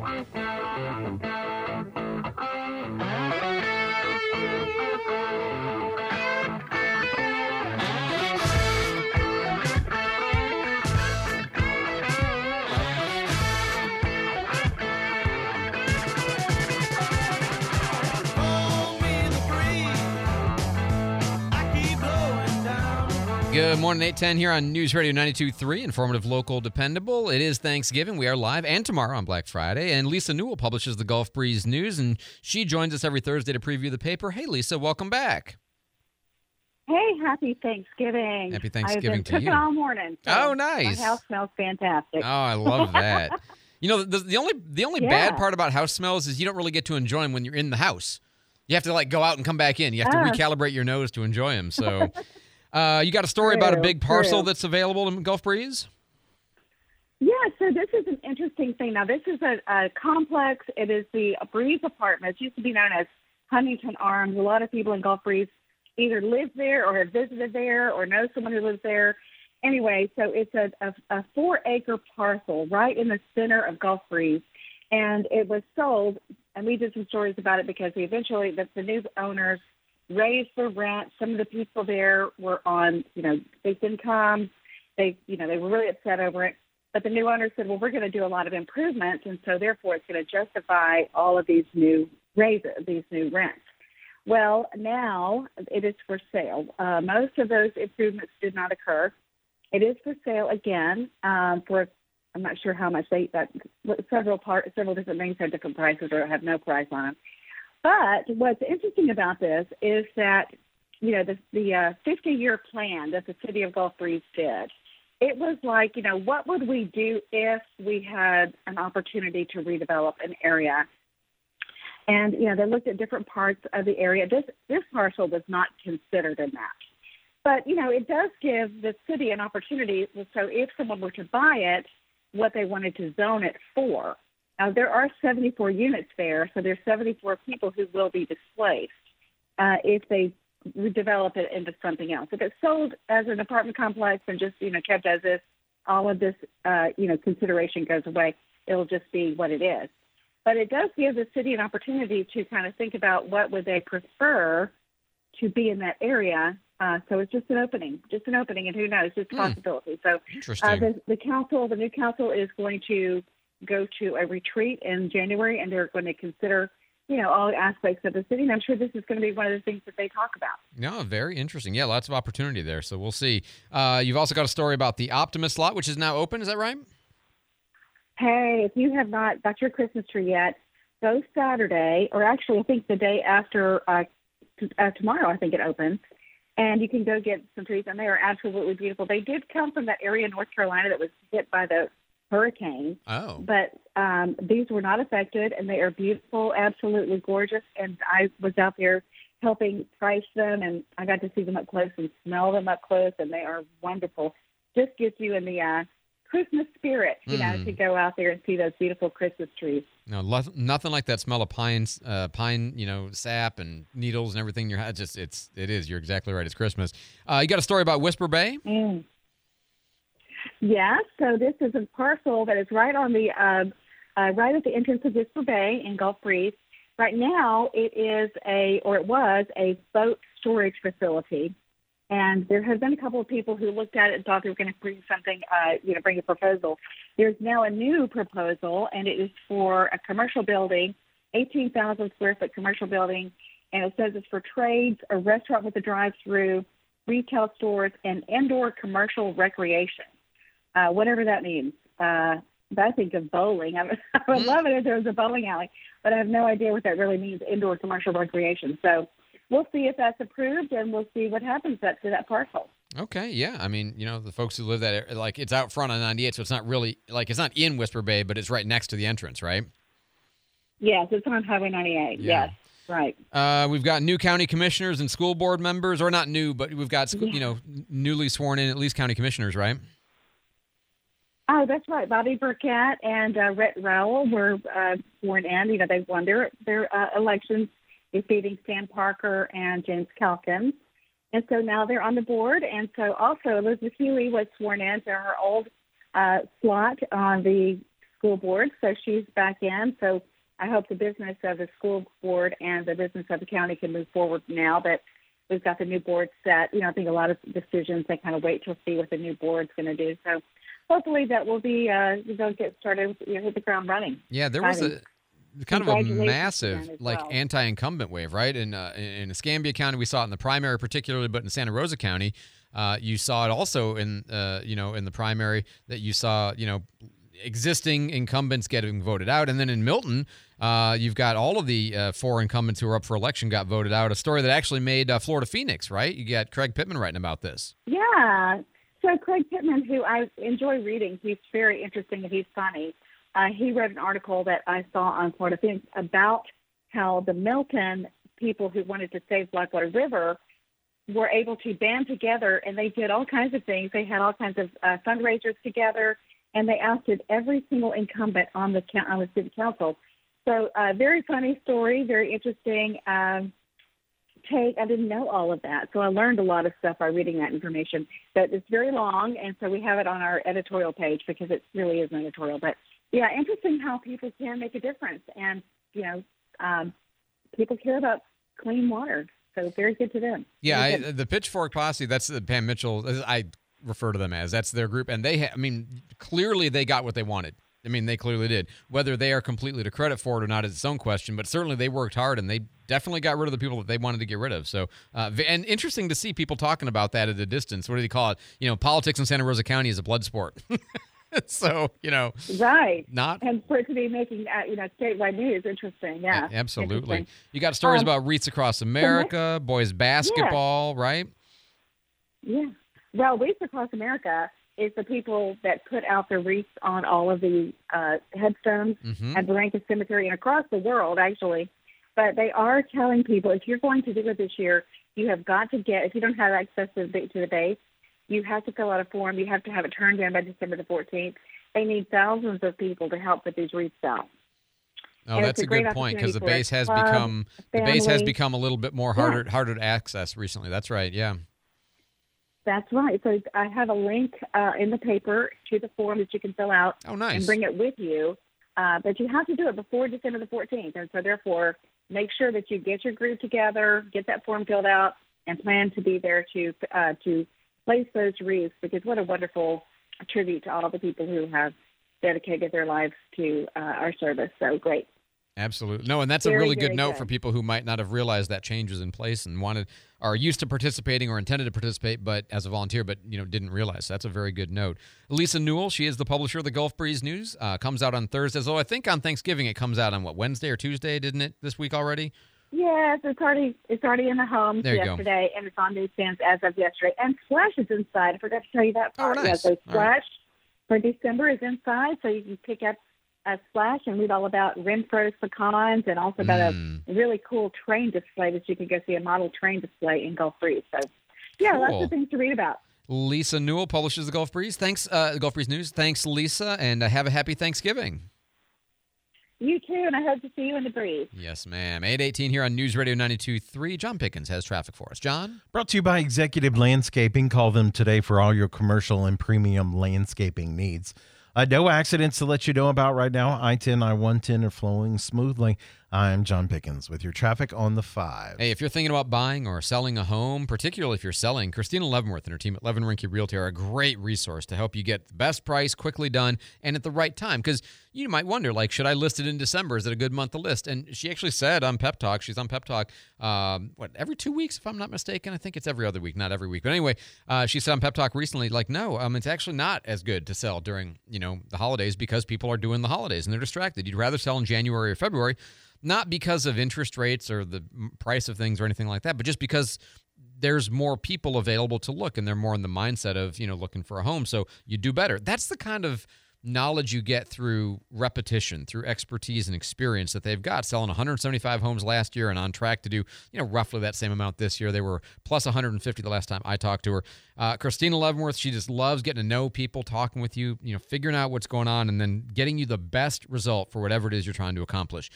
Good morning, 810 here on News Radio 92.3, informative, local, dependable. It is Thanksgiving. We are live, and tomorrow on Black Friday. And Lisa Newell publishes the Gulf Breeze News, and she joins us every Thursday to preview the paper. Hey, Lisa, welcome back. Hey, happy Thanksgiving. Happy Thanksgiving to you. I've been cooking all morning. So oh, nice. My house smells fantastic. Oh, I love that. You know, the only bad part about house smells is you don't really get to enjoy them when you're in the house. You have to, go out and come back in. You have to recalibrate your nose to enjoy them, so... you got a story about a big parcel that's available in Gulf Breeze? Yeah, so this is an interesting thing. Now, this is a complex. It is the Breeze Apartments. It used to be known as Huntington Arms. A lot of people in Gulf Breeze either live there or have visited there or know someone who lives there. Anyway, so it's a 4-acre parcel right in the center of Gulf Breeze. And it was sold, and we did some stories about it because eventually the new owners raised the rent. Some of the people there were on, fixed income. They were really upset over it. But the new owner said, well, we're going to do a lot of improvements, and so therefore it's going to justify all of these new raises, these new rents. Well, now it is for sale. Most of those improvements did not occur. It is for sale again for, I'm not sure how much several different things have different prices or have no price on them. But what's interesting about this is that, the 50-year plan that the city of Gulf Breeze did, it was like, what would we do if we had an opportunity to redevelop an area? And, they looked at different parts of the area. This parcel was not considered in that. But, it does give the city an opportunity. So if someone were to buy it, what they wanted to zone it for. Now, there are 74 units there, so there's 74 people who will be displaced if they redevelop it into something else. If it's sold as an apartment complex and just, kept as is, all of this, consideration goes away. It'll just be what it is. But it does give the city an opportunity to kind of think about what would they prefer to be in that area. So it's just an opening, and who knows, it's a possibility. So the new council is going to go to a retreat in January, and they're going to consider, all aspects of the city. And I'm sure this is going to be one of the things that they talk about. No, very interesting. Yeah, lots of opportunity there. So we'll see. You've also got a story about the Optimist lot, which is now open. Is that right? Hey, if you have not got your Christmas tree yet, go Saturday, or actually I think the day after tomorrow, I think it opens. And you can go get some trees, and they are absolutely beautiful. They did come from that area in North Carolina that was hit by the hurricane. Oh. But these were not affected, and they are beautiful, absolutely gorgeous. And I was out there helping price them, and I got to see them up close and smell them up close, and they are wonderful. Just gets you in the Christmas spirit, to go out there and see those beautiful Christmas trees. No, nothing like that smell of pine, sap and needles and everything in your house. It is. You're exactly right. It's Christmas. You got a story about Whisper Bay? Yeah. So this is a parcel that is right on the right at the entrance of Whisper Bay in Gulf Breeze. Right now, it was a boat storage facility. And there have been a couple of people who looked at it and thought they were going to bring something, bring a proposal. There's now a new proposal, and it is for a commercial building, 18,000 square foot commercial building. And it says it's for trades, a restaurant with a drive-through, retail stores, and indoor commercial recreation, whatever that means. I think of bowling. I would love it if there was a bowling alley, but I have no idea what that really means, indoor commercial recreation. So we'll see if that's approved, and we'll see what happens to that parcel. Okay, yeah. I mean, the folks who live that, it's out front on 98, so it's not really, it's not in Whisper Bay, but it's right next to the entrance, right? Yes, it's on Highway 98, yeah. Yes. Right. We've got new county commissioners and school board members, or not new, but we've got, newly sworn in, at least county commissioners, right? Oh, that's right. Bobby Burkett and Rhett Rowell were sworn in. They won their elections, defeating Stan Parker and James Calkins. And so now they're on the board. And so also Elizabeth Huey was sworn in to her old slot on the school board, so she's back in. So I hope the business of the school board and the business of the county can move forward now that we've got the new board set. I think a lot of decisions, they kind of wait to see what the new board's going to do. So hopefully that will be, they'll get started, hit the ground running. Yeah, there was a kind of a massive anti-incumbent wave, right? In Escambia County, we saw it in the primary particularly, but in Santa Rosa County, you saw it also in the primary that you saw, existing incumbents getting voted out. And then in Milton, you've got all of the 4 incumbents who are up for election got voted out, a story that actually made Florida Phoenix, right? You got Craig Pittman writing about this. Yeah. So Craig Pittman, who I enjoy reading, he's very interesting and he's funny. He wrote an article that I saw on Florida Phoenix about how the Milton people who wanted to save Blackwater River were able to band together, and they did all kinds of things. They had all kinds of fundraisers together, and they ousted every single incumbent on the city council. So very funny story, very interesting take. I didn't know all of that, so I learned a lot of stuff by reading that information. But it's very long, and so we have it on our editorial page because it really is an editorial. But yeah, interesting how people can make a difference, and people care about clean water, so very good to them. Yeah, the Pitchfork Posse. That's Pam Mitchell. I refer to them as that's their group, and they clearly they got what they wanted. They clearly did. Whether they are completely to credit for it or not is its own question, but certainly they worked hard, and they definitely got rid of the people that they wanted to get rid of. So, and interesting to see people talking about that at a distance. What do they call it? Politics in Santa Rosa County is a blood sport. So, right. Not. And for it to be making, statewide news, interesting. Yeah. Absolutely. You got stories about Wreaths Across America, boys basketball, right? Yeah. Well, Wreaths Across America is the people that put out the wreaths on all of the headstones at Barranca Cemetery and across the world, actually. But they are telling people, if you're going to do it this year, you have got to if you don't have access to the base, you have to fill out a form. You have to have it turned in by December the 14th. They need thousands of people to help put these wreaths out. Oh, and that's a good point because the base has become a little bit more harder to access recently. That's right. Yeah. That's right. So I have a link in the paper to the form that you can fill out and bring it with you. But you have to do it before December the 14th. And so therefore, make sure that you get your group together, get that form filled out, and plan to be there to place those wreaths, because what a wonderful tribute to all the people who have dedicated their lives to our service. So great. Absolutely. No, and that's a really good note for people who might not have realized that change was in place and are used to participating or intended to participate, but as a volunteer, but didn't realize. That's a very good note. Lisa Newell, she is the publisher of the Gulf Breeze News. Comes out on Thursdays. So I think on Thanksgiving it comes out on Wednesday or Tuesday, didn't it? This week already. Yes, it's already in the homes yesterday, and it's on newsstands as of yesterday. And Splash is inside. I forgot to tell you that part. Oh, nice. Yeah, so Splash for December is inside, so you can pick up a Splash and read all about Renfro's pecans and also about a really cool train display that you can go see, a model train display in Gulf Breeze. So, yeah, cool. Lots of things to read about. Lisa Newell publishes the Gulf Breeze. Thanks, Gulf Breeze News. Thanks, Lisa, and have a happy Thanksgiving. You too, and I hope to see you in the breeze. Yes, ma'am. 8:18 here on News Radio 92.3. John Pickens has traffic for us. John? Brought to you by Executive Landscaping. Call them today for all your commercial and premium landscaping needs. No accidents to let you know about right now. I-10, I-110 are flowing smoothly. I'm John Pickens with your traffic on the 5. Hey, if you're thinking about buying or selling a home, particularly if you're selling, Christina Leavenworth and her team at Levin Rinke Realty are a great resource to help you get the best price, quickly done, and at the right time. Because you might wonder, should I list it in December? Is it a good month to list? And she actually said on Pep Talk, she's on Pep Talk, every 2 weeks, if I'm not mistaken? I think it's every other week, not every week. But anyway, she said on Pep Talk recently, no, it's actually not as good to sell during, the holidays because people are doing the holidays and they're distracted. You'd rather sell in January or February. Not because of interest rates or the price of things or anything like that, but just because there's more people available to look and they're more in the mindset of, looking for a home. So you do better. That's the kind of knowledge you get through repetition, through expertise and experience that they've got, selling 175 homes last year and on track to do, roughly that same amount this year. They were plus 150 the last time I talked to her. Christina Leavenworth, she just loves getting to know people, talking with you, figuring out what's going on, and then getting you the best result for whatever it is you're trying to accomplish.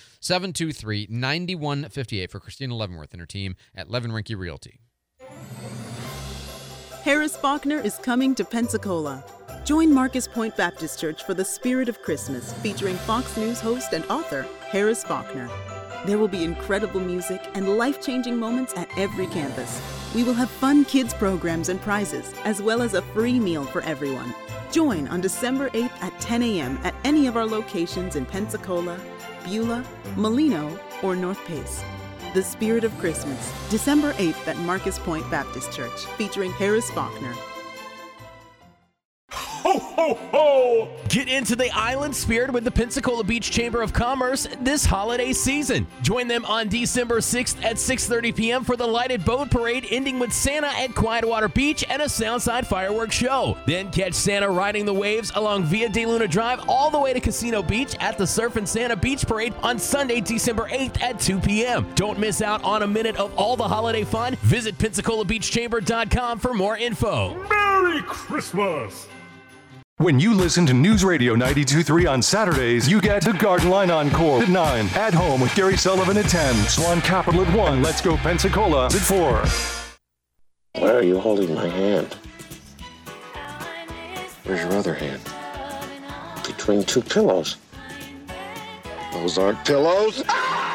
723-9158 for Christina Leavenworth and her team at Levin Rinke Realty. Harris Faulkner is coming to Pensacola. Join Marcus Point Baptist Church for the Spirit of Christmas, featuring Fox News host and author Harris Faulkner. There will be incredible music and life-changing moments at every campus. We will have fun kids programs and prizes, as well as a free meal for everyone. Join on December 8th at 10 a.m. at any of our locations in Pensacola, Beulah, Molino, or North Pace. The Spirit of Christmas, December 8th at Marcus Point Baptist Church, featuring Harris Faulkner. Ho, ho, ho! Get into the island spirit with the Pensacola Beach Chamber of Commerce this holiday season. Join them on December 6th at 6:30 p.m. for the lighted boat parade, ending with Santa at Quietwater Beach and a Soundside fireworks show. Then catch Santa riding the waves along Via de Luna Drive all the way to Casino Beach at the Surf and Santa Beach Parade on Sunday, December 8th at 2 p.m. Don't miss out on a minute of all the holiday fun. Visit PensacolaBeachChamber.com for more info. Merry Christmas! When you listen to News Radio 92.3 on Saturdays, you get the Garden Line Encore at 9, At Home with Gary Sullivan at 10, Swan Capital at 1, Let's Go Pensacola at 4. Why are you holding my hand? Where's your other hand? Between two pillows. Those aren't pillows.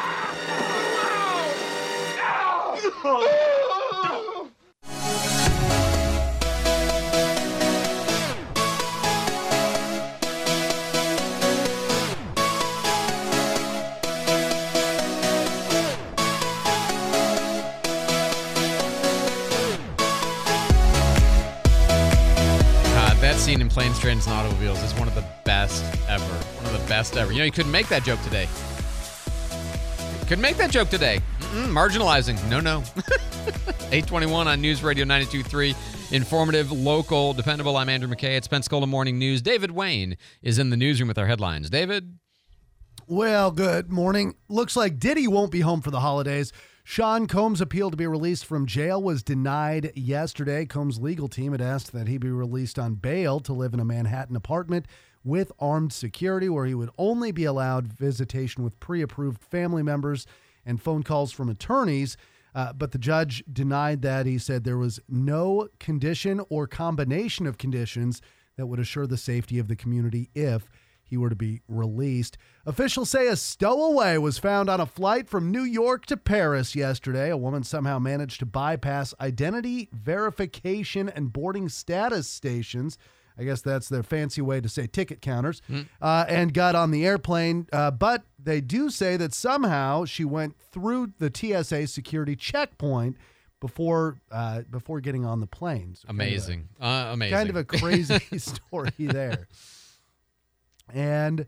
That scene in Planes, Trains, and Automobiles is one of the best ever. One of the best ever. You know, you couldn't make that joke today. Couldn't make that joke today. Marginalizing. No. 821 on News Radio 92.3. Informative, local, dependable. I'm Andrew McKay. It's Pensacola Morning News. David Wayne is in the newsroom with our headlines. David? Well, good morning. Looks like Diddy won't be home for the holidays. Sean Combs' appeal to be released from jail was denied yesterday. Combs' legal team had asked that he be released on bail to live in a Manhattan apartment with armed security, where he would only be allowed visitation with pre-approved family members and phone calls from attorneys. But the judge denied that. He said there was no condition or combination of conditions that would assure the safety of the community if he were to be released. Officials say a stowaway was found on a flight from New York to Paris yesterday. A woman somehow managed to bypass identity verification and boarding status stations. I guess that's their fancy way to say ticket counters, and got on the airplane. But they do say that somehow she went through the TSA security checkpoint before getting on the plane. So amazing. Kind of a crazy story there. And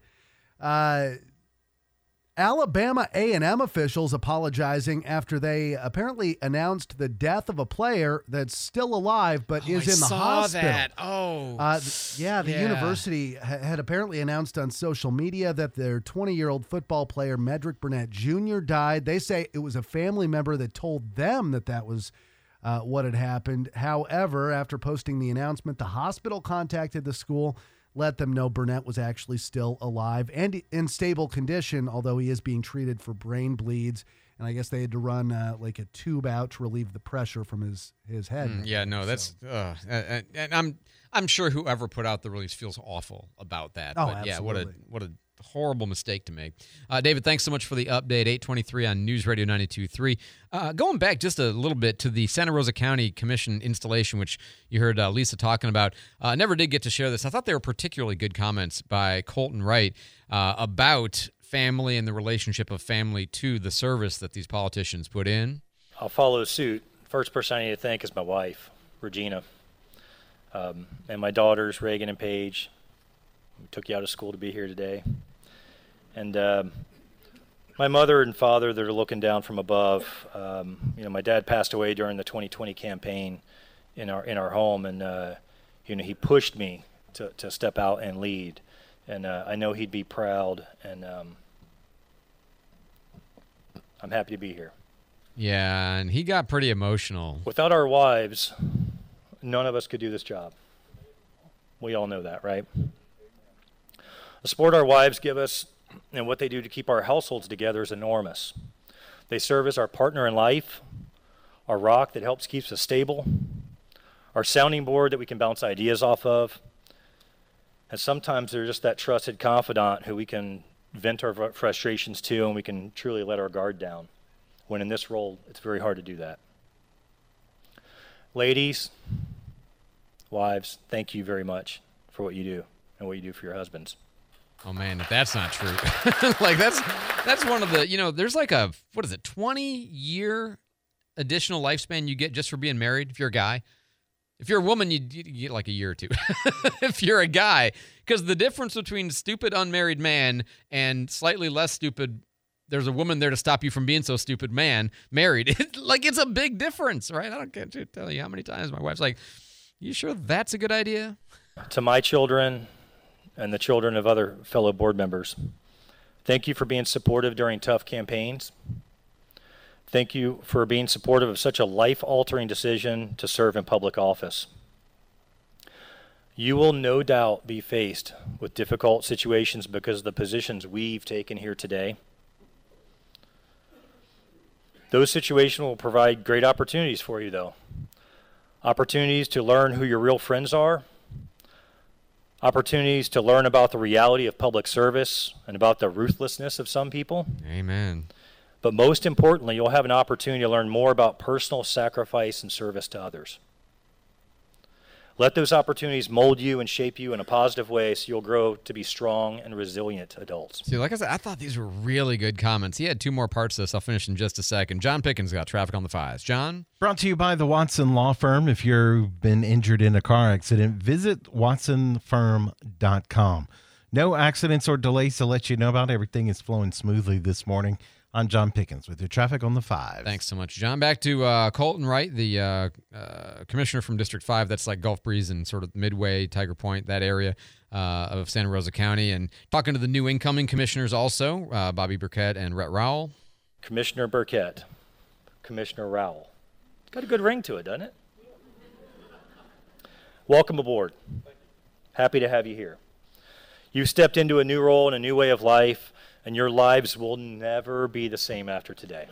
Alabama A&M officials apologizing after they apparently announced the death of a player that's still alive but is in the hospital. The university had apparently announced on social media that their 20-year-old football player Medrick Burnett Jr. died. They say it was a family member that told them that was what had happened. However, after posting the announcement, the hospital contacted the school, let them know Burnett was actually still alive and in stable condition, although he is being treated for brain bleeds. And I guess they had to run like a tube out to relieve the pressure from his head. And I'm sure whoever put out the release feels awful about that. Oh, but absolutely. Yeah, what a horrible mistake to make. David, thanks so much for the update. 823 on News Radio 92.3. Going back just a little bit to the Santa Rosa County Commission installation, which you heard Lisa talking about. Never did get to share this. I thought they were particularly good comments by Colton Wright about family and the relationship of family to the service that these politicians put in. I'll follow suit. First person I need to thank is my wife, Regina, and my daughters, Reagan and Paige. We took you out of school to be here today. And my mother and father, they're looking down from above. My dad passed away during the 2020 campaign in our home, and he pushed me to step out and lead. And I know he'd be proud, and I'm happy to be here. Yeah, and he got pretty emotional. Without our wives, none of us could do this job. We all know that, right? The support our wives give us and what they do to keep our households together is enormous. They serve as our partner in life, our rock that helps keep us stable, our sounding board that we can bounce ideas off of, And sometimes they're just that trusted confidant who we can vent our frustrations to, and we can truly let our guard down. When in this role, it's very hard to do that. Ladies, wives, thank you very much for what you do and what you do for your husbands. Oh man, if that's not true. Like that's one of the, there's like a 20-year additional lifespan you get just for being married if you're a guy. If you're a woman, you get like a year or two. If you're a guy, because the difference between stupid unmarried man and slightly less stupid, there's a woman there to stop you from being so stupid man, married. It's a big difference, right? I don't get to tell you how many times my wife's like, you sure that's a good idea? To my children and the children of other fellow board members, thank you for being supportive during tough campaigns. Thank you for being supportive of such a life-altering decision to serve in public office. You will no doubt be faced with difficult situations because of the positions we've taken here today. Those situations will provide great opportunities for you, though. Opportunities to learn who your real friends are. Opportunities to learn about the reality of public service and about the ruthlessness of some people. Amen. But most importantly, you'll have an opportunity to learn more about personal sacrifice and service to others. Let those opportunities mold you and shape you in a positive way so you'll grow to be strong and resilient adults. See, like I said, I thought these were really good comments. He had two more parts of this. I'll finish in just a second. John Pickens got traffic on the 5s. John? Brought to you by the Watson Law Firm. If you've been injured in a car accident, visit watsonfirm.com. No accidents or delays to let you know about. Everything is flowing smoothly this morning. I'm John Pickens with your traffic on the 5. Thanks so much, John. Back to Colton Wright, the commissioner from District 5. That's like Gulf Breeze and sort of Midway, Tiger Point, that area of Santa Rosa County. And talking to the new incoming commissioners also, Bobby Burkett and Rhett Rowell. Commissioner Burkett, Commissioner Rowell. It's got a good ring to it, doesn't it? Welcome aboard. Happy to have you here. You've stepped into a new role and a new way of life, and your lives will never be the same after today.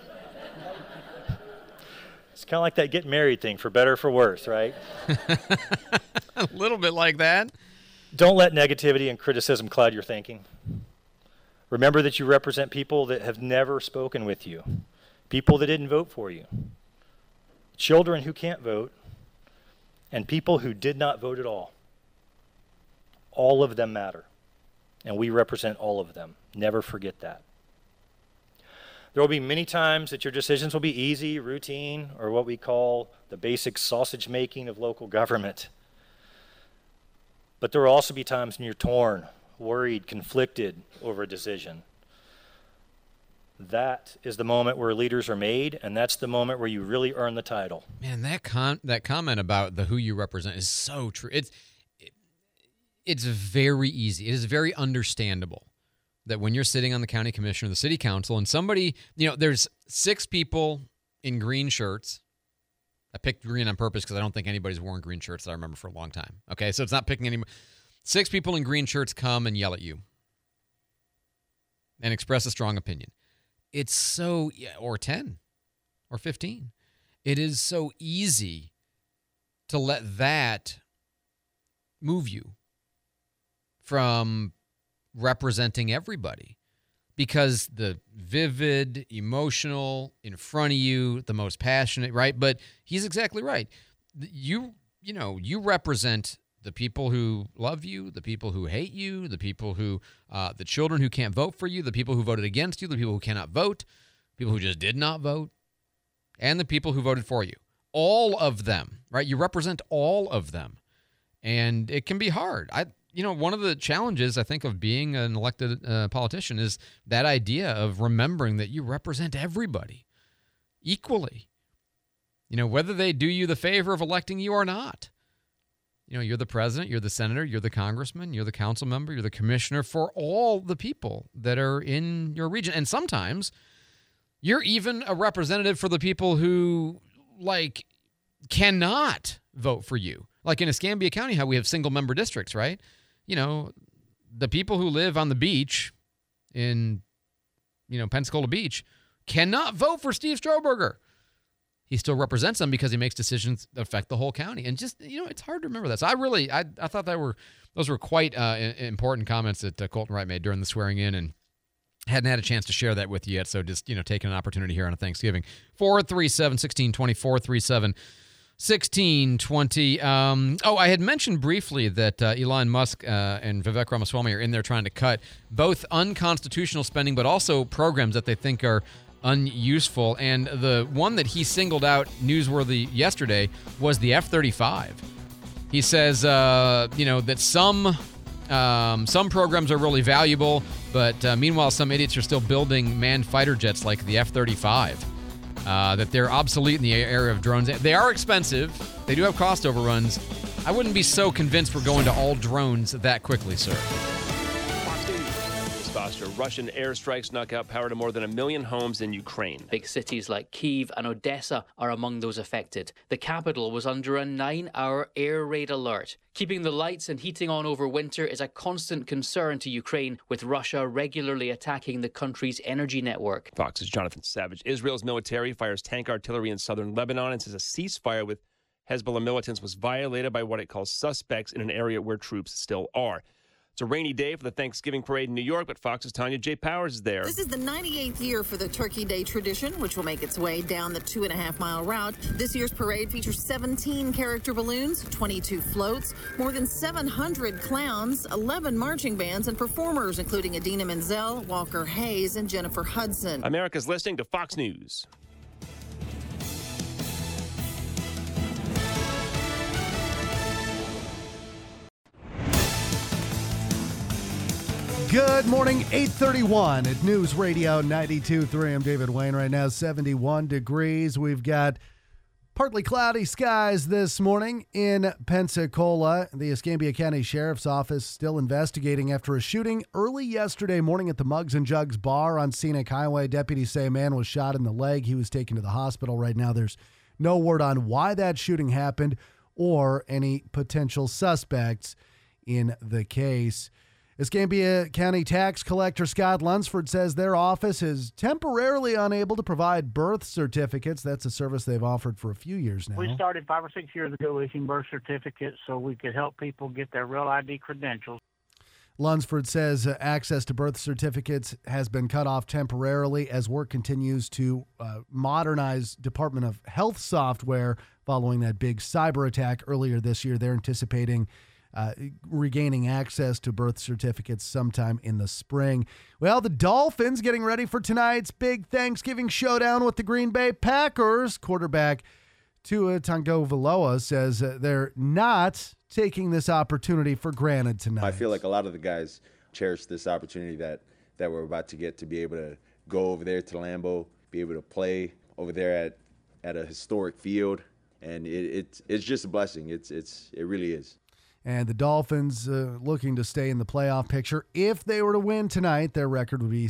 It's kind of like that getting married thing, for better or for worse, right? A little bit like that. Don't let negativity and criticism cloud your thinking. Remember that you represent people that have never spoken with you, people that didn't vote for you, children who can't vote, and people who did not vote at all. All of them matter, and we represent all of them. Never forget that. There will be many times that your decisions will be easy, routine, or what we call the basic sausage making of local government. But there will also be times when you're torn, worried, conflicted over a decision. That is the moment where leaders are made, and that's the moment where you really earn the title. Man, that comment about the who you represent is so true. It's very easy. It is very understandable that when you're sitting on the county commission or the city council and somebody, there's 6 people in green shirts. I picked green on purpose because I don't think anybody's worn green shirts that I remember for a long time. Okay, so it's not picking any. 6 people in green shirts come and yell at you and express a strong opinion. It's so, or 10 or 15. It is so easy to let that move you from representing everybody, because the vivid, emotional, in front of you, the most passionate, right? But he's exactly right. You represent the people who love you, the people who hate you, the people who, the children who can't vote for you, the people who voted against you, the people who cannot vote, people who just did not vote, and the people who voted for you. All of them, right? You represent all of them. And it can be hard. One of the challenges, I think, of being an elected politician is that idea of remembering that you represent everybody equally. Whether they do you the favor of electing you or not. You're the president, you're the senator, you're the congressman, you're the council member, you're the commissioner for all the people that are in your region. And sometimes you're even a representative for the people who, cannot vote for you. Like in Escambia County, how we have single-member districts, right? The people who live on the beach in, Pensacola Beach cannot vote for Steve Strohberger. he still represents them because he makes decisions that affect the whole county. And just, it's hard to remember that. So I thought those were quite important comments that Colton Wright made during the swearing in, and hadn't had a chance to share that with you yet. So just, taking an opportunity here on a Thanksgiving. 437-1620, 437-1620. I had mentioned briefly that Elon Musk and Vivek Ramaswamy are in there trying to cut both unconstitutional spending, but also programs that they think are unuseful. And the one that he singled out newsworthy yesterday was the F-35. He says, that some programs are really valuable, but meanwhile, some idiots are still building manned fighter jets like the F-35. That they're obsolete in the area of drones. They are expensive. They do have cost overruns. I wouldn't be so convinced we're going to all drones that quickly, sir. Foster, Russian airstrikes knock out power to more than 1 million homes in Ukraine. Big cities like Kyiv and Odessa are among those affected. The capital was under a 9-hour air raid alert. Keeping the lights and heating on over winter is a constant concern to Ukraine, with Russia regularly attacking the country's energy network. Fox's Jonathan Savage. Israel's military fires tank artillery in southern Lebanon and says a ceasefire with Hezbollah militants was violated by what it calls suspects in an area where troops still are. It's a rainy day for the Thanksgiving parade in New York, but Fox's Tanya J. Powers is there. This is the 98th year for the Turkey Day tradition, which will make its way down the 2.5-mile route. This year's parade features 17 character balloons, 22 floats, more than 700 clowns, 11 marching bands, and performers, including Idina Menzel, Walker Hayes, and Jennifer Hudson. America's listening to Fox News. Good morning, 8:31 at News Radio 92.3. I'm David Wayne. Right now, 71 degrees. We've got partly cloudy skies this morning in Pensacola. The Escambia County Sheriff's Office still investigating after a shooting early yesterday morning at the Mugs and Jugs bar on Scenic Highway. Deputies say a man was shot in the leg. He was taken to the hospital. Right now, there's no word on why that shooting happened or any potential suspects in the case. Escambia County Tax Collector Scott Lunsford says their office is temporarily unable to provide birth certificates. That's a service they've offered for a few years now. We started 5 or 6 years ago issuing birth certificates so we could help people get their real ID credentials. Lunsford says access to birth certificates has been cut off temporarily as work continues to modernize Department of Health software following that big cyber attack earlier this year. They're anticipating regaining access to birth certificates sometime in the spring. Well, the Dolphins getting ready for tonight's big Thanksgiving showdown with the Green Bay Packers. Quarterback Tua Tagovailoa says they're not taking this opportunity for granted tonight. I feel like a lot of the guys cherish this opportunity that we're about to get to be able to go over there to Lambeau, be able to play over there at a historic field, and it's just a blessing. It really is. And the Dolphins looking to stay in the playoff picture. If they were to win tonight, their record would be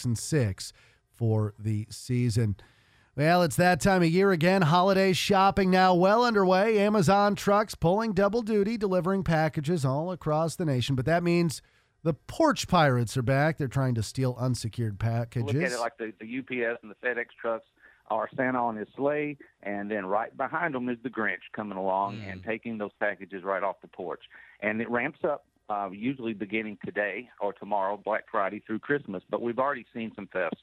6-6 for the season. Well, it's that time of year again. Holiday shopping now well underway. Amazon trucks pulling double duty, delivering packages all across the nation. But that means the porch pirates are back. They're trying to steal unsecured packages. Look at it like the UPS and the FedEx trucks are Santa on his sleigh, and then right behind them is the Grinch coming along and taking those packages right off the porch. And it ramps up usually beginning today or tomorrow, Black Friday through Christmas, but we've already seen some thefts.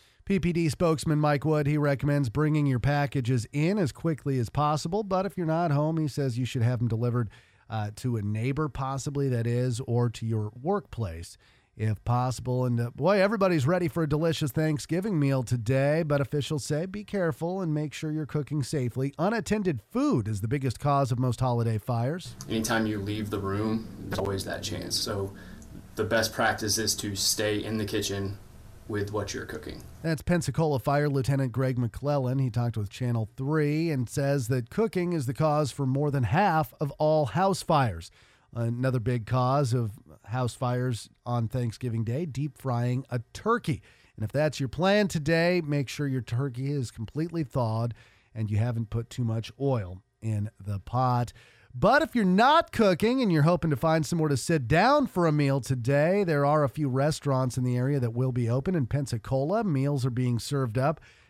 PPD spokesman Mike Wood, he recommends bringing your packages in as quickly as possible, but if you're not home, he says you should have them delivered to a neighbor, possibly, that is, or to your workplace, if possible. And boy, everybody's ready for a delicious Thanksgiving meal today, but officials say be careful and make sure you're cooking safely. Unattended food is the biggest cause of most holiday fires. Anytime you leave the room, there's always that chance. So the best practice is to stay in the kitchen with what you're cooking. That's Pensacola Fire Lieutenant Greg McClellan. He talked with Channel 3 and says that cooking is the cause for more than half of all house fires. Another big cause of house fires on Thanksgiving Day, deep frying a turkey. And if that's your plan today, make sure your turkey is completely thawed and you haven't put too much oil in the pot. But if you're not cooking and you're hoping to find somewhere to sit down for a meal today, there are a few restaurants in the area that will be open in Pensacola. Meals are being served up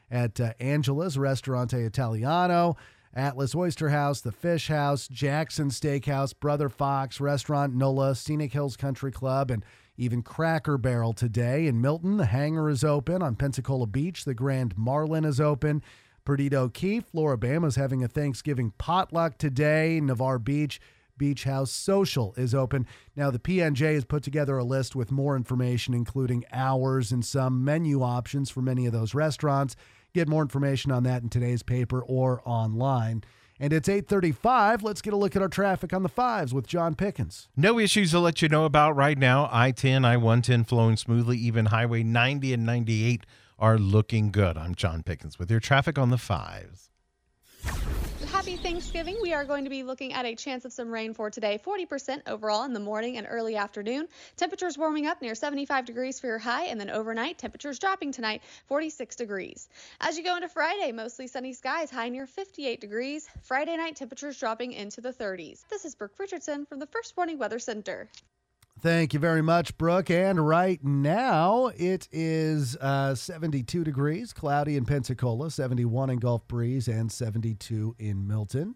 at Angela's Ristorante Italiano, Atlas Oyster House, The Fish House, Jackson Steakhouse, Brother Fox, Restaurant Nola, Scenic Hills Country Club, and even Cracker Barrel today. In Milton, the Hangar is open. On Pensacola Beach, the Grand Marlin is open. Perdido Key, Floribama is having a Thanksgiving potluck today. Navarre Beach House Social is open. Now, the PNJ has put together a list with more information, including hours and some menu options for many of those restaurants. Get more information on that in today's paper or online. And it's 8:35. Let's get a look at our traffic on the 5s with John Pickens. No issues to let you know about right now. I-10, I-110 flowing smoothly. Even Highway 90 and 98 are looking good. I'm John Pickens with your traffic on the 5s. Happy Thanksgiving. We are going to be looking at a chance of some rain for today. 40% overall in the morning and early afternoon. Temperatures warming up near 75 degrees for your high, and then overnight temperatures dropping tonight, 46 degrees. As you go into Friday, mostly sunny skies, high near 58 degrees. Friday night temperatures dropping into the 30s. This is Brooke Richardson from the First Warning Weather Center. Thank you very much, Brooke. And right now it is 72 degrees, cloudy in Pensacola, 71 in Gulf Breeze, and 72 in Milton.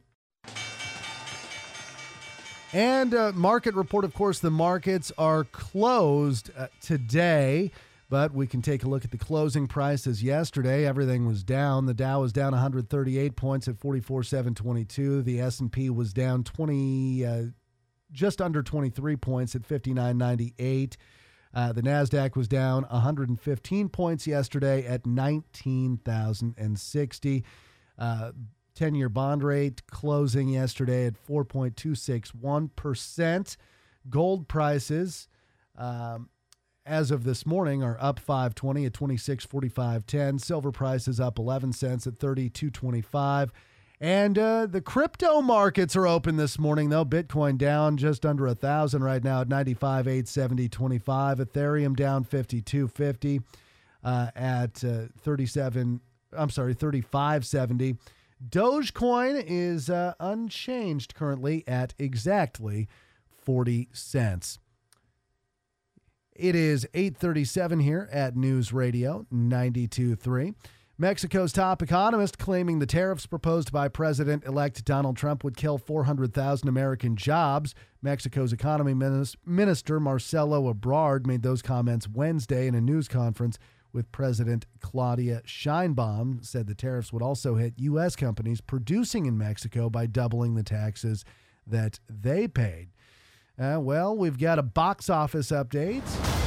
And market report, of course, the markets are closed today, but we can take a look at the closing prices yesterday. Everything was down. The Dow was down 138 points at 44,722. The S&P was down just under 23 points at 59.98. The NASDAQ was down 115 points yesterday at 19,060. 10-year bond rate closing yesterday at 4.261%. Gold prices, as of this morning, are up $5.20 at 26.4510. Silver prices up 11 cents at 32.25. And the crypto markets are open this morning, though. Bitcoin down just under 1,000 right now at 95,870.25. Ethereum down 52.50 at 35.70. Dogecoin is unchanged currently at exactly 40 cents. It is 8:37 here at News Radio 92.3. Mexico's top economist claiming the tariffs proposed by President-elect Donald Trump would kill 400,000 American jobs. Mexico's economy minister Marcelo Ebrard made those comments Wednesday in a news conference with President Claudia Sheinbaum, said the tariffs would also hit U.S. companies producing in Mexico by doubling the taxes that they paid. Well, we've got a box office update.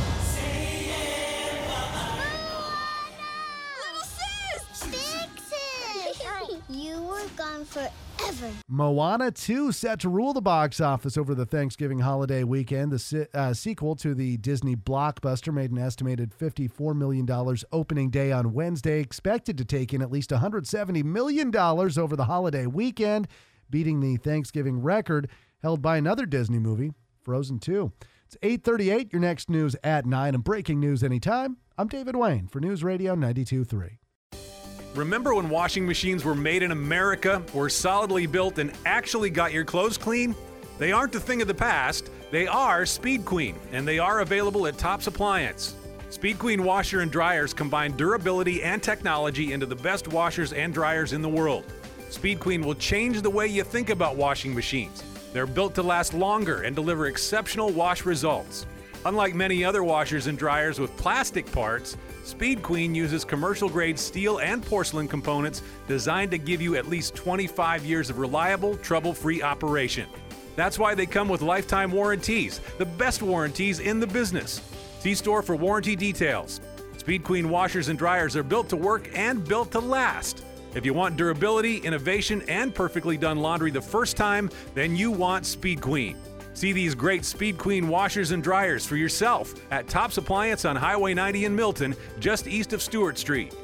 You were gone forever. Moana 2 set to rule the box office over the Thanksgiving holiday weekend. The sequel to the Disney blockbuster made an estimated $54 million opening day on Wednesday, expected to take in at least $170 million over the holiday weekend, beating the Thanksgiving record held by another Disney movie, Frozen 2. It's 8:38. Your next news at 9 and breaking news anytime. I'm David Wayne for News Radio 92.3. Remember when washing machines were made in America, were solidly built, and actually got your clothes clean? They aren't a thing of the past. They are Speed Queen, and they are available at Tops Appliance. Speed Queen washer and dryers combine durability and technology into the best washers and dryers in the world. Speed Queen will change the way you think about washing machines. They're built to last longer and deliver exceptional wash results. Unlike many other washers and dryers with plastic parts, Speed Queen uses commercial-grade steel and porcelain components designed to give you at least 25 years of reliable, trouble-free operation. That's why they come with lifetime warranties, the best warranties in the business. See store for warranty details. Speed Queen washers and dryers are built to work and built to last. If you want durability, innovation, and perfectly done laundry the first time, then you want Speed Queen. See these great Speed Queen washers and dryers for yourself at Tops Appliance on Highway 90 in Milton, just east of Stewart Street.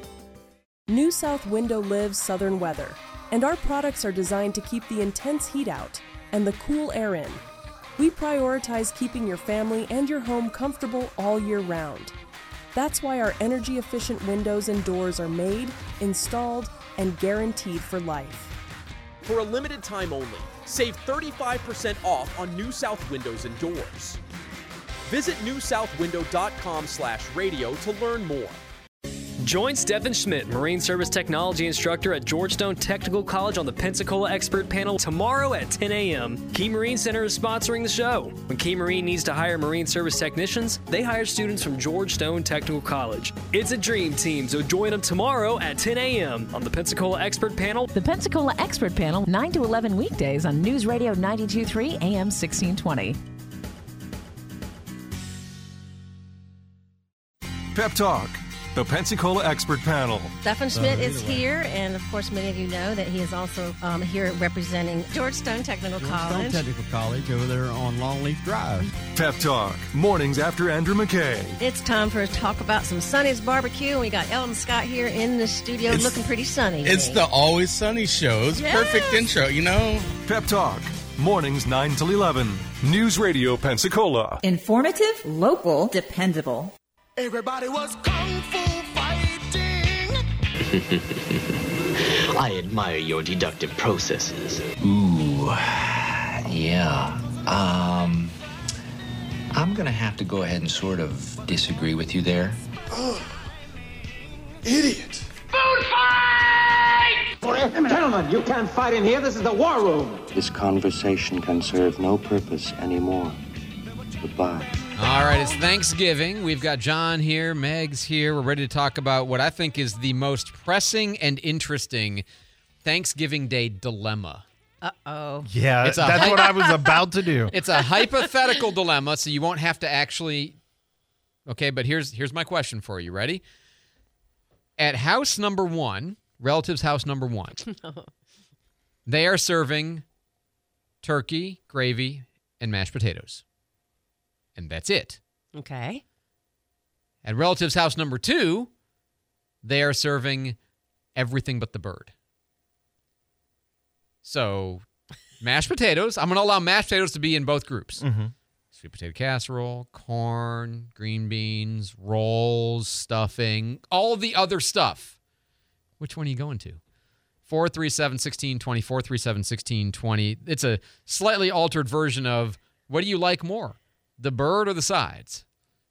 New South Window lives southern weather, and our products are designed to keep the intense heat out and the cool air in. We prioritize keeping your family and your home comfortable all year round. That's why our energy-efficient windows and doors are made, installed, and guaranteed for life. For a limited time only, save 35% off on New South Windows and Doors. Visit newsouthwindow.com/radio to learn more. Join Stephen Schmidt, Marine Service Technology Instructor at Georgetown Technical College on the Pensacola Expert Panel tomorrow at 10 a.m. Key Marine Center is sponsoring the show. When Key Marine needs to hire Marine Service technicians, they hire students from Georgetown Technical College. It's a dream team, so join them tomorrow at 10 a.m. on the Pensacola Expert Panel. The Pensacola Expert Panel, 9 to 11 weekdays on News Radio 92.3 AM 1620. Pep Talk, the Pensacola Expert Panel. Stephen Schmidt is here, and of course, many of you know that he is also here representing Georgetown Technical College. Technical College over there on Longleaf Drive. Pep Talk, mornings after Andrew McKay. It's time for us to talk about some Sonny's Barbecue, and we got Ellen Scott here in the studio looking pretty sunny. It's the Always Sunny show. It's perfect intro, you know? Pep Talk, mornings 9 till 11. News Radio Pensacola. Informative, local, dependable. Everybody was kung fu fighting. I admire your deductive processes. Ooh, yeah. I'm gonna have to go ahead and sort of disagree with you there. Oh, idiot. Food fight! Gentlemen, you can't fight in here. This is the war room. This conversation can serve no purpose anymore. Goodbye. All right, it's Thanksgiving. We've got John here, Meg's here. We're ready to talk about what I think is the most pressing and interesting Thanksgiving Day dilemma. Uh-oh. Yeah, that's what I was about to do. It's a hypothetical dilemma, so you won't have to actually... Okay, but here's my question for you. Ready? At house number 1, relatives' house number 1, they are serving turkey, gravy, and mashed potatoes. And that's it. Okay. At relatives' house number 2, they are serving everything but the bird. So, mashed potatoes. I'm going to allow mashed potatoes to be in both groups. Mm-hmm. Sweet potato casserole, corn, green beans, rolls, stuffing, all the other stuff. Which one are you going to? 437-1620, 437-1620. It's a slightly altered version of what do you like more? The bird or the sides?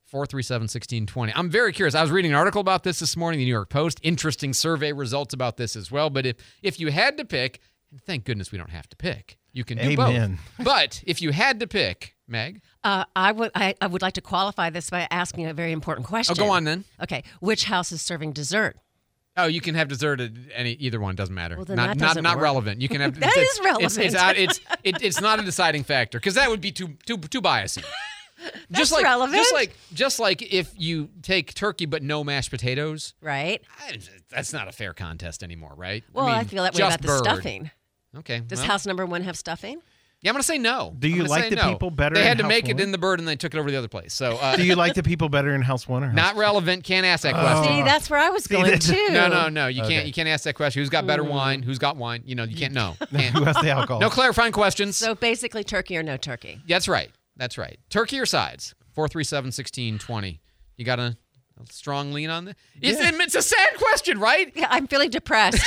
437-1620. I'm very curious. I was reading an article about this morning in the New York Post. Interesting survey results about this as well. But if you had to pick, and thank goodness we don't have to pick. You can do both. But if you had to pick, Meg? I would like to qualify this by asking a very important question. Oh, go on then. Okay. Which house is serving dessert? Oh, you can have dessert at either one. Doesn't matter. Well, then not work. Relevant. You can have That is relevant. It's not a deciding factor because that would be too biasy. That's relevant. Just like if you take turkey but no mashed potatoes, right? That's not a fair contest anymore, right? Well, I feel that way about the stuffing. Okay. Does house number 1 have stuffing? Yeah, I'm going to say no. Do you like the people better They in had to house make 1? it in the bird and they took it over the other place. So do you like the people better in house 1 or house Not relevant. Can't ask that question. See, that's where I was going too. No. You can't. You can't ask that question. Who's got better wine? Who's got wine? You can't know. Who has the alcohol? No clarifying questions. So basically, turkey or no turkey. That's right. Turkey or sides? 437-1620. You got a strong lean on this? It's a sad question, right? Yeah, I'm feeling depressed.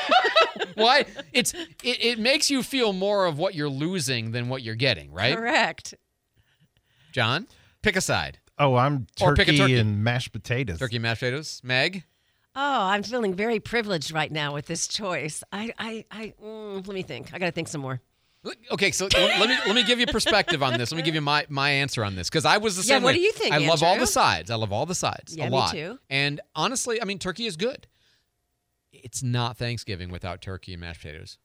Why? It makes you feel more of what you're losing than what you're getting, right? Correct. John, pick a side. Oh, I'm Or pick a turkey. and mashed potatoes. Turkey and mashed potatoes. Meg? Oh, I'm feeling very privileged right now with this choice. Let me think. I got to think some more. Okay, so let me give you perspective on this. Let me give you my answer on this because I was the same way. Yeah, what do you think, I love all Andrew? the sides. I love all the sides Yeah, a lot. me too. And honestly, I mean, turkey is good. It's not Thanksgiving without turkey and mashed potatoes.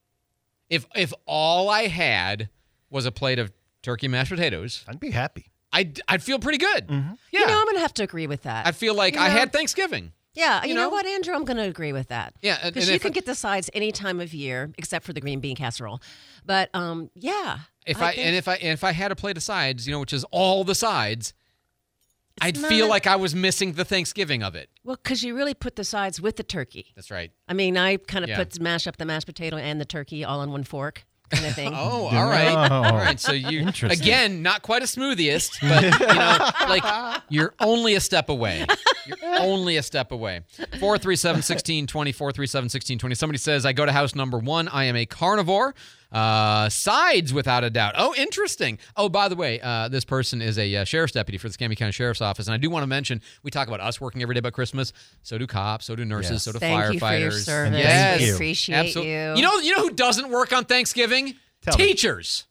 If all I had was a plate of turkey and mashed potatoes, I'd be happy. I'd feel pretty good. Mm-hmm. Yeah, I'm going to have to agree with that. I feel like I had Thanksgiving. Yeah, you know what, Andrew? I'm going to agree with that. Yeah, because you can get the sides any time of year except for the green bean casserole. But yeah, if I had a plate of sides, which is all the sides, I'd feel like I was missing the Thanksgiving of it. Well, because you really put the sides with the turkey. That's right. I mean, I kind of mash up the mashed potato and the turkey all on one fork. Kind of thing. Oh, all right. All right. So you, again, not quite a smoothieist, but, you're only a step away. You're only a step away. 437-1620, 437-1620. Somebody says, I go to house number 1. I am a carnivore. Sides, without a doubt. Oh, interesting. Oh, by the way, this person is a sheriff's deputy for the Escambia County Sheriff's Office, and I do want to mention, we talk about us working every day but Christmas. So do cops, so do nurses, so do firefighters. You for your service. Yes. We appreciate you. You know who doesn't work on Thanksgiving? Teachers.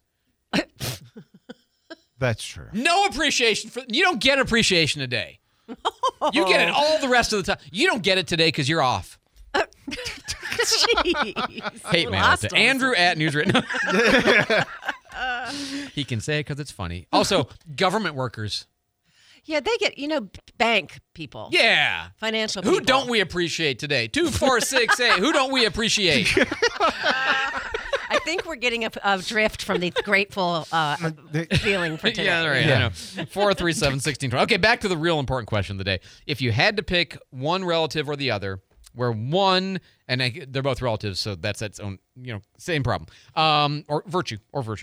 That's true. No appreciation for you. Don't get appreciation today. You get it all the rest of the time. You don't get it today because you're off. Hate mail to Andrew at Newsradio. He can say it because it's funny. Also, government workers. Yeah, they get, bank people. Yeah. Financial people. Who don't we appreciate today? 2468. Who don't we appreciate? I think we're getting a drift from the grateful feeling for today. Yeah, right. I know. 437-1620. Okay, back to the real important question of the day. If you had to pick one relative or the other, where one, and they're both relatives, so that's its own, same problem, or virtue.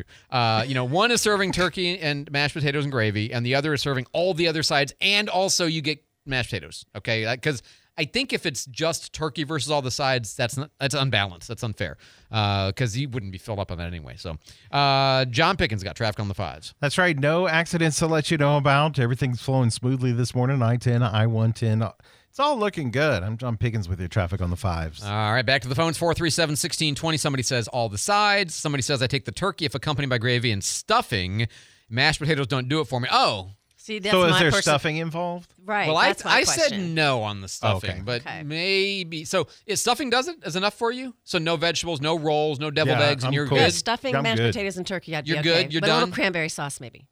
One is serving turkey and mashed potatoes and gravy, and the other is serving all the other sides, and also you get mashed potatoes. Okay, because I think if it's just turkey versus all the sides, that's unbalanced. That's unfair, because he wouldn't be filled up on that anyway. So, John Pickens got traffic on the 5s. That's right. No accidents to let you know about. Everything's flowing smoothly this morning. I-10, I-110. It's all looking good. I'm John Pickens with your traffic on the 5s. All right, back to the phones, 437-1620. Somebody says all the sides. Somebody says I take the turkey if accompanied by gravy and stuffing. Mashed potatoes don't do it for me. Oh. See, that's so is there stuffing involved? Right. Well, that's I said no on the stuffing, but okay. maybe. So is stuffing is enough for you? So no vegetables, no rolls, no deviled eggs, and you're cool. good? Yeah, stuffing, mashed potatoes, and turkey, I'd be okay. You're good? You're but done? a little cranberry sauce, maybe.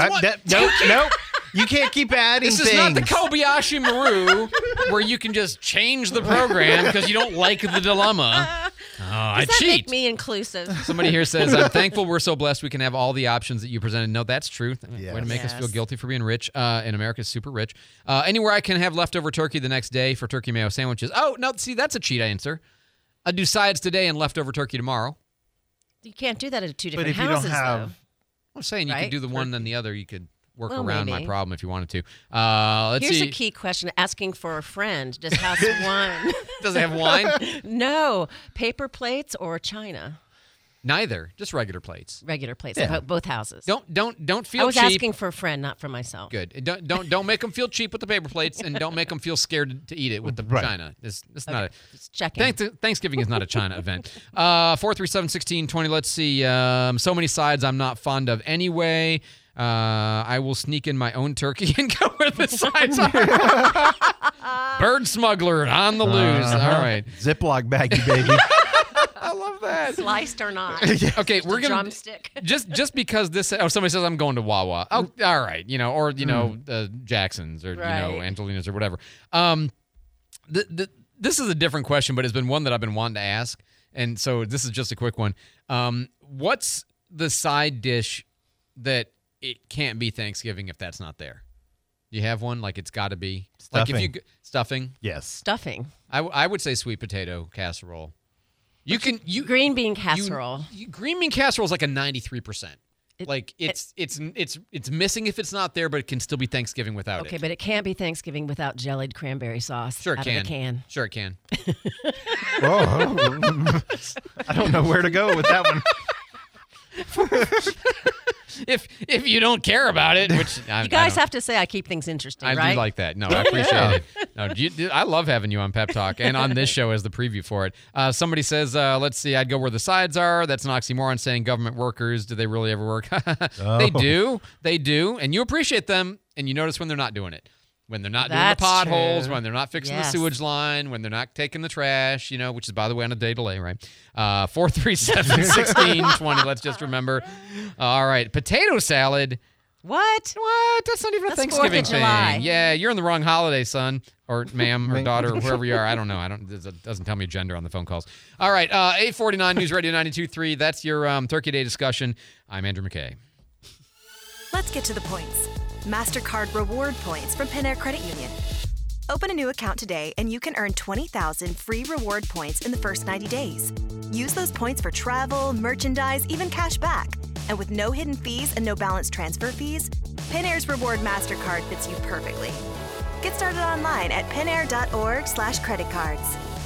Nope. You can't keep adding This things. is not the Kobayashi Maru where you can just change the program because you don't like the dilemma. I Does that cheat. make me inclusive? Somebody here says, I'm thankful we're so blessed we can have all the options that you presented. No, that's true. Way to make us feel guilty for being rich. And America's super rich. Anywhere I can have leftover turkey the next day for turkey mayo sandwiches. Oh, no, see, that's a cheat answer. I do sides today and leftover turkey tomorrow. You can't do that at two different But if houses, you don't have... I'm saying you could do the one and then the other. You could work around my maybe. problem if you wanted to. Let's Here's see. a key question. Asking for a friend. Does house one... Does it have wine? No. Paper plates or china? Neither. Just regular plates. Regular plates. Yeah. Both houses. Don't feel cheap. I was asking for a friend, not for myself. Good. Don't make them feel cheap with the paper plates, and don't make them feel scared to eat it with the china. It's not a. Just checking. Thanksgiving is not a china event. 437-1620. Let's see. So many sides I'm not fond of anyway. I will sneak in my own turkey and go where the sides are. Bird smuggler on the loose. All right. Ziploc baggy, baby. I love that. Sliced or not. Okay, we're gonna drumstick. just because this. Oh, somebody says I'm going to Wawa. Oh, all right. Or Jackson's or Angelina's or whatever. This is a different question, but it's been one that I've been wanting to ask, and so this is just a quick one. What's the side dish that it can't be Thanksgiving if that's not there? Do you have one? Like it's got to be Stuffing. Like if you stuffing. Yes. Stuffing. I would say sweet potato casserole. Green bean casserole. Green bean casserole is like a 93%. It's missing if it's not there, but it can still be Thanksgiving without it. Okay, but it can't be Thanksgiving without jellied cranberry sauce. Sure it out can. Of the can. Sure it can. I don't know where to go with that one. If you don't care about it, which you guys have to say I keep things interesting, right? I do like that. No, I appreciate it. No, I love having you on Pep Talk and on this show as the preview for it. Somebody says, let's see, I'd go where the sides are. That's an oxymoron saying government workers. Do they really ever work? They do. They do. And you appreciate them, and you notice when they're not doing it. When they're not doing the potholes, when they're not fixing the sewage line, when they're not taking the trash, which is, by the way, on a day delay, right? 437-1620. Let's just remember. All right. Potato salad. What? That's not even a Thanksgiving 4th of thing. July. Yeah, you're in the wrong holiday, son, or ma'am, or daughter, or whoever you are. I don't know. It doesn't tell me gender on the phone calls. All right. 849 News Radio 92.3. That's your Turkey Day discussion. I'm Andrew McKay. Let's get to the points. MasterCard reward points from Panair Credit Union. Open a new account today and you can earn 20,000 free reward points in the first 90 days. Use those points for travel, merchandise, even cash back. And with no hidden fees and no balance transfer fees, Panair's Reward MasterCard fits you perfectly. Get started online at panair.org/creditcards.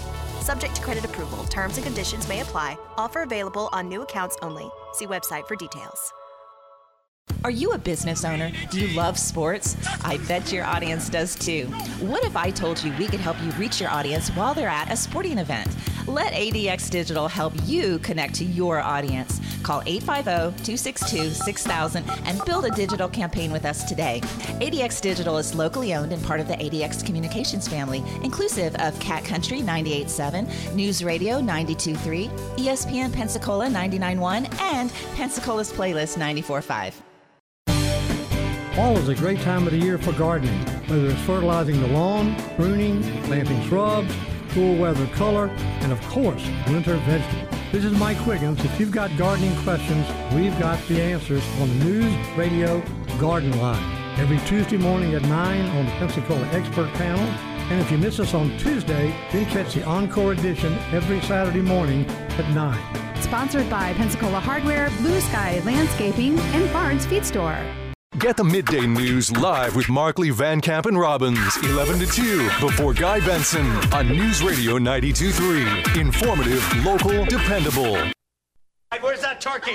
Subject to credit approval. Terms and conditions may apply. Offer available on new accounts only. See website for details. Are you a business owner? Do you love sports? I bet your audience does too. What if I told you we could help you reach your audience while they're at a sporting event? Let ADX Digital help you connect to your audience. Call 850-262-6000 and build a digital campaign with us today. ADX Digital is locally owned and part of the ADX Communications family, inclusive of Cat Country 98.7, News Radio 92.3, ESPN Pensacola 99.1, and Pensacola's Playlist 94.5. Fall is a great time of the year for gardening, whether it's fertilizing the lawn, pruning, planting shrubs, cool weather color, and of course, winter vegetables. This is Mike Quiggins. If you've got gardening questions, we've got the answers on the News Radio Garden Line. Every Tuesday morning at 9 on the Pensacola Expert Panel. And if you miss us on Tuesday, then catch the encore edition every Saturday morning at 9. Sponsored by Pensacola Hardware, Blue Sky Landscaping, and Barnes Feed Store. Get the midday news live with Markley, Van Camp, and Robbins, 11 to 2, before Guy Benson on News Radio 92.3. Informative, local, dependable. Where's that turkey?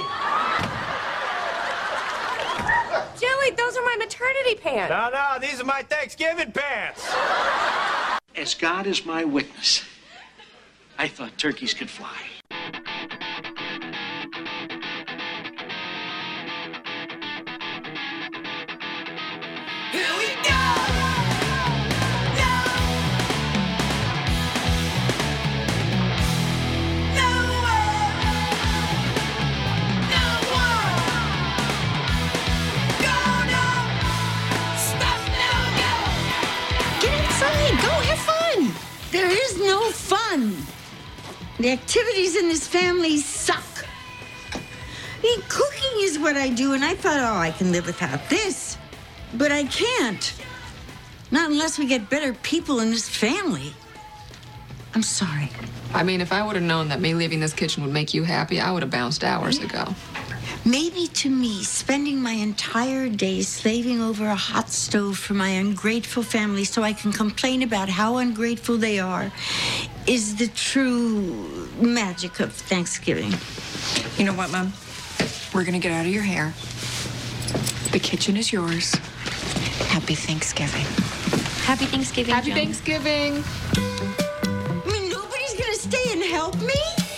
Joey, those are my maternity pants. No, these are my Thanksgiving pants. As God is my witness, I thought turkeys could fly. There is no fun. The activities in this family suck. I mean, cooking is what I do, and I thought, I can live without this. But I can't. Not unless we get better people in this family. I'm sorry. I mean, if I would have known that me leaving this kitchen would make you happy, I would have bounced hours ago. Maybe to me, spending my entire day slaving over a hot stove for my ungrateful family so I can complain about how ungrateful they are is the true magic of Thanksgiving. You know what, Mom? We're gonna get out of your hair. The kitchen is yours. Happy Thanksgiving. Happy Thanksgiving, Happy Joan. Thanksgiving. I mean, nobody's gonna stay and help me?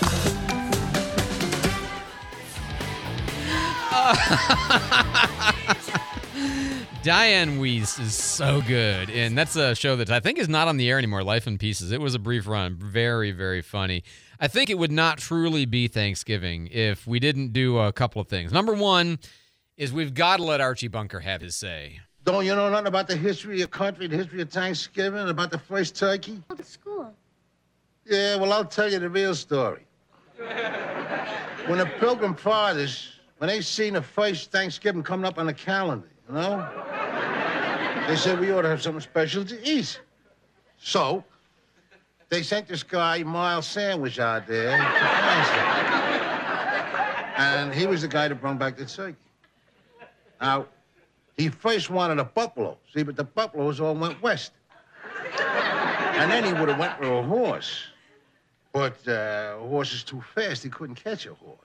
Diane Weiss is so good, and that's a show that I think is not on the air anymore, Life in Pieces. It was a brief run. Very, very funny. I think it would not truly be Thanksgiving if we didn't do a couple of things. Number one is we've got to let Archie Bunker have his say. Don't you know nothing about the history of your country, the history of Thanksgiving, about the first turkey? Go to school. Yeah, well, I'll tell you the real story. When the Pilgrim Fathers, when they seen the first Thanksgiving coming up on the calendar, you know, they said we ought to have something special to eat. So, they sent this guy, Miles Sandwich, out there to find something. And he was the guy that brought back the turkey. Now, he first wanted a buffalo, see, but the buffaloes all went west. And then he would have went for a horse. But a horse is too fast, he couldn't catch a horse.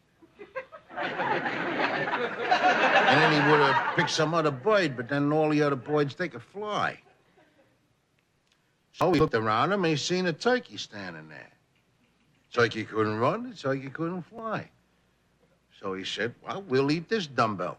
And then he would have picked some other bird, but then all the other birds, they could fly. So he looked around him and he seen a turkey standing there. Turkey couldn't run, the turkey couldn't fly. So he said, well, we'll eat this dumbbell.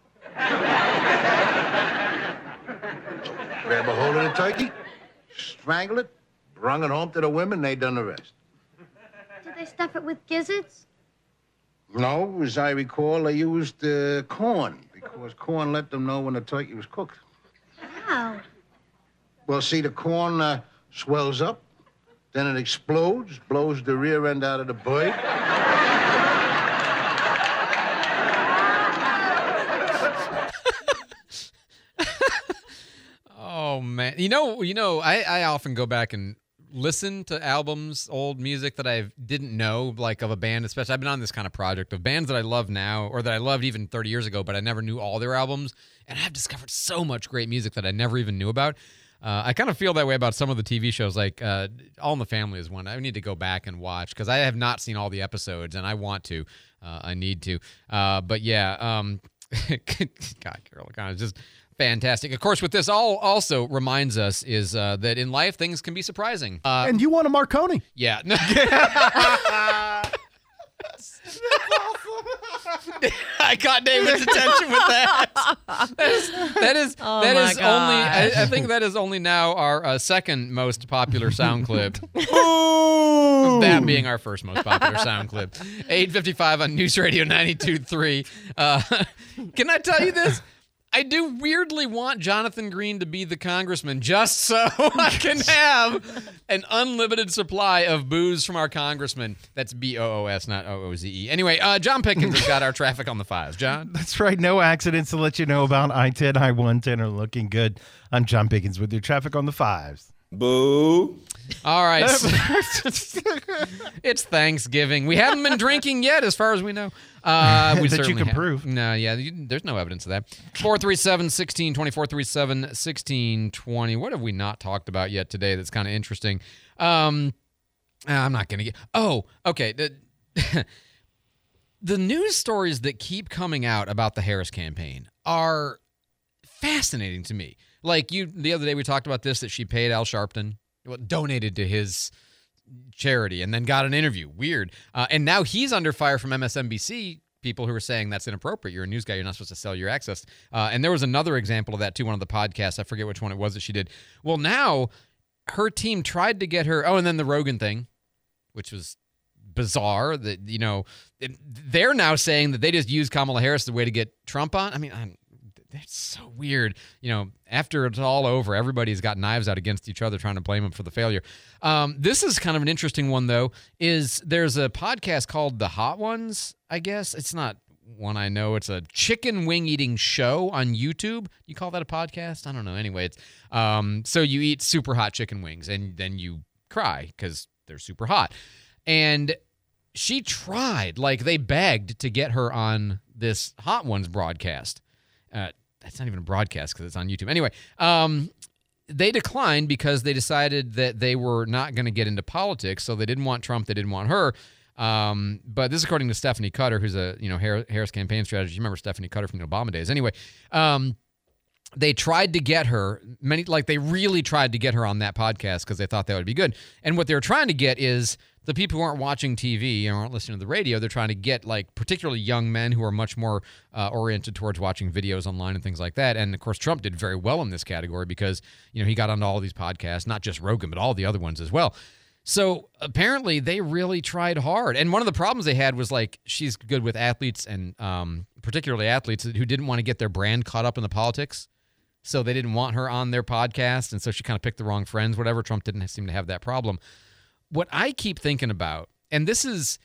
Grab a hold of the turkey, strangle it, brung it home to the women, they done the rest. Did they stuff it with gizzards? No, as I recall, they used corn, because corn let them know when the turkey was cooked. How? Well, see, the corn swells up, then it explodes, blows the rear end out of the bird. Oh, man. You know, I often go back and listen to albums, old music that I didn't know, like of a band, especially. I've been on this kind of project of bands that I love now or that I loved even 30 years ago, but I never knew all their albums. And I've discovered so much great music that I never even knew about. I kind of feel that way about some of the TV shows, like All in the Family is one I need to go back and watch because I have not seen all the episodes, and I want to. I need to. But yeah, God, Carol O'Connor is just fantastic. Of course, what this also reminds us is that in life, things can be surprising. And you want a Marconi. Yeah. I caught David's attention with that. That is only. I think that is only now our second most popular sound clip. That being our first most popular sound clip. 8:55 on News Radio 92.3. Can I tell you this? I do weirdly want Jonathan Green to be the congressman just so I can have an unlimited supply of booze from our congressman. That's BOOS, not OOZE. Anyway, John Pickens has got our traffic on the 5s. John? That's right. No accidents to let you know about. I-10, I-110 are looking good. I'm John Pickens with your traffic on the 5s. Boo. All right. It's Thanksgiving. We haven't been drinking yet, as far as we know. We that you can prove. No, yeah, there's no evidence of that. 437-1620, 437-1620. What have we not talked about yet today that's kind of interesting? I'm not going to get... Oh, okay. The news stories that keep coming out about the Harris campaign are fascinating to me. Like the other day we talked about this, that she paid Al Sharpton, donated to his charity, and then got an interview. Weird. And now he's under fire from MSNBC, people who are saying that's inappropriate. You're a news guy. You're not supposed to sell your access. And there was another example of that, too, one of the podcasts. I forget which one it was that she did. Well, now her team tried to get her. Oh, and then the Rogan thing, which was bizarre. That, they're now saying that they just used Kamala Harris as a way to get Trump on. I mean, it's so weird. After it's all over, everybody's got knives out against each other trying to blame him for the failure. This is kind of an interesting one, though, is there's a podcast called The Hot Ones, I guess. It's not one I know. It's a chicken wing eating show on YouTube. You call that a podcast? I don't know. Anyway, it's so you eat super hot chicken wings, and then you cry because they're super hot. And she tried, like they begged to get her on this Hot Ones broadcast. That's not even a broadcast because it's on YouTube. Anyway, they declined because they decided that they were not going to get into politics, so they didn't want Trump, they didn't want her. But this is according to Stephanie Cutter, who's a Harris campaign strategist. You remember Stephanie Cutter from the Obama days. Anyway, they tried to get her, they really tried to get her on that podcast because they thought that would be good. And what they were trying to get is the people who aren't watching TV and aren't listening to the radio. They're trying to get particularly young men who are much more oriented towards watching videos online and things like that. And of course, Trump did very well in this category because he got onto all these podcasts, not just Rogan, but all the other ones as well. So apparently they really tried hard. And one of the problems they had was she's good with athletes and particularly athletes who didn't want to get their brand caught up in the politics. So they didn't want her on their podcast. And so she kind of picked the wrong friends, whatever. Trump didn't seem to have that problem. What I keep thinking about, and this is,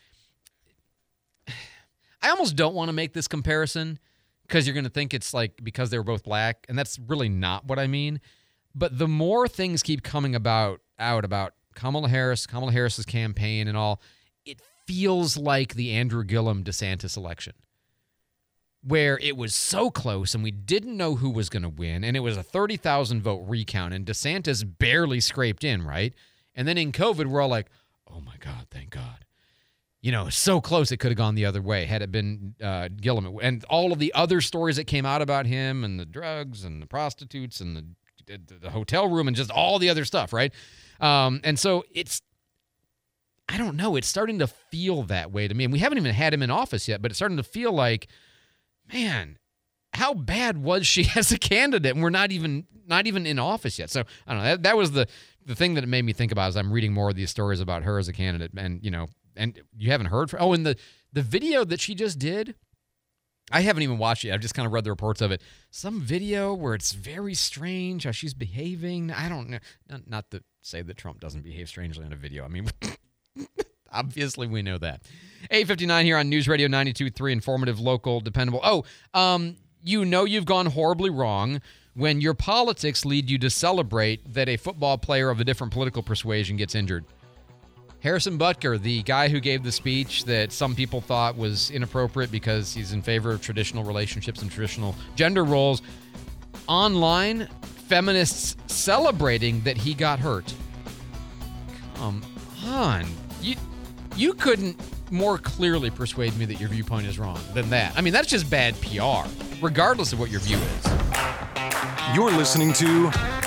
I almost don't want to make this comparison because you're going to think it's because they were both black, and that's really not what I mean. But the more things keep coming out about Kamala Harris's campaign and all, it feels like the Andrew Gillum DeSantis election, where it was so close and we didn't know who was going to win, and it was a 30,000 vote recount, and DeSantis barely scraped in, right? And then in COVID, we're all like, oh, my God, thank God. So close it could have gone the other way had it been Gillum. And all of the other stories that came out about him and the drugs and the prostitutes and the hotel room and just all the other stuff, right? And so I don't know, it's starting to feel that way to me. And we haven't even had him in office yet, but it's starting to feel like, man, how bad was she as a candidate? And we're not even in office yet. So I don't know. That was the thing that it made me think about as I'm reading more of these stories about her as a candidate. And and you haven't heard from. Oh, and the video that she just did, I haven't even watched it. I've just kind of read the reports of it. Some video where it's very strange how she's behaving. I don't know. Not to say that Trump doesn't behave strangely on a video. I mean, obviously we know that. 8:59 here on News Radio 92.3, informative, local, dependable. Oh, you've gone horribly wrong when your politics lead you to celebrate that a football player of a different political persuasion gets injured. Harrison Butker, the guy who gave the speech that some people thought was inappropriate because he's in favor of traditional relationships and traditional gender roles, online feminists celebrating that he got hurt. Come on. You couldn't more clearly persuade me that your viewpoint is wrong than that. I mean, that's just bad PR, regardless of what your view is. You're listening to